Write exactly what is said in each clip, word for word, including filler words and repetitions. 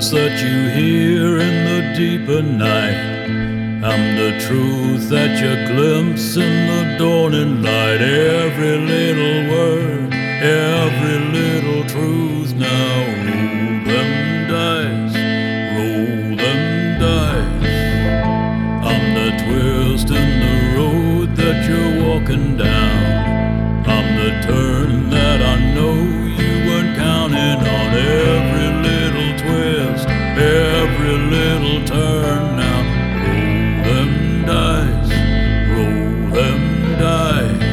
voice that you hear in the deeper night. I'm the truth that you glimpse in the dawning light. Every little word, every little truth. Now roll them dice, roll them dice. I'm the twist in the road that you're walking down. I'm the turn that I know you weren't counting on. Every little twist, every little turn. Now roll them dice, roll them dice.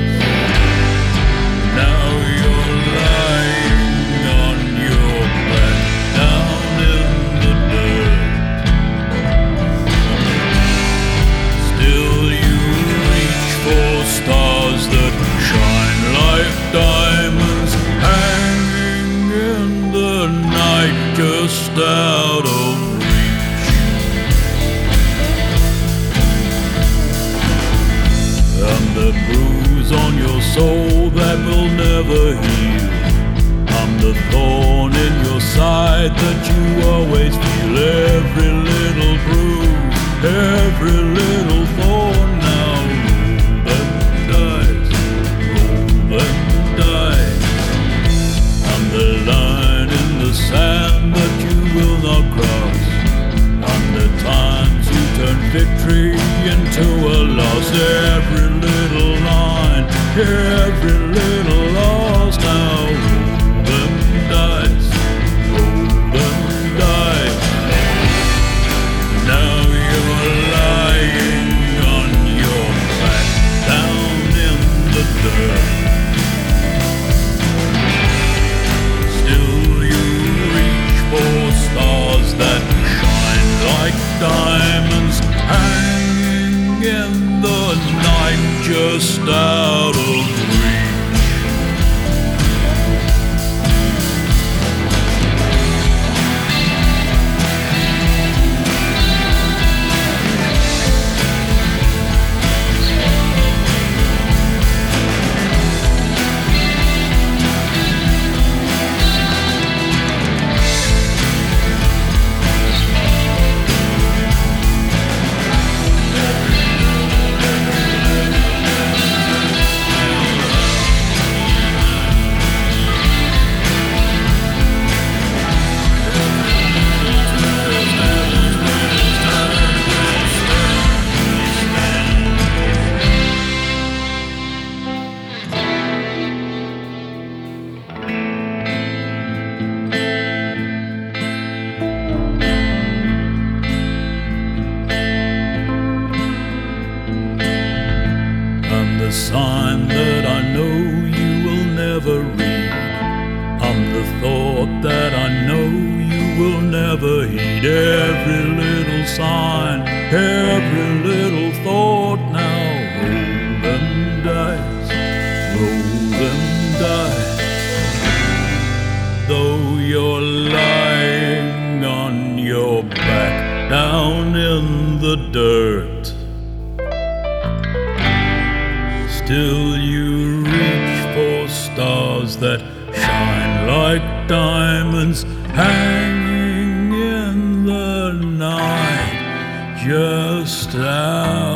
Now you're lying on your back down in the dirt. Still you reach for stars that shine like diamonds, hanging in the night just out of reach. I'm the bruise on your soul that will never heal. I'm the thorn in your side that you always feel. Every little bruise, every little thorn. Now roll them dice, roll them dice. I'm the line in the sand that you will not cross. I'm the times you turn victory into a loss. Every little line, every little loss. Now roll them dice, roll them dice. Now you're lying on your back down in the dirt. Still you reach for stars that shine like diamonds, hanging in the night just out of reach. The sign that I know you will never read. I'm the thought that I know you will never heed. Every little sign, every little thought. Now roll them dice, roll them dice. Though you're lying on your back down in the dirt, still you reach for stars that shine like diamonds, hanging in the night just out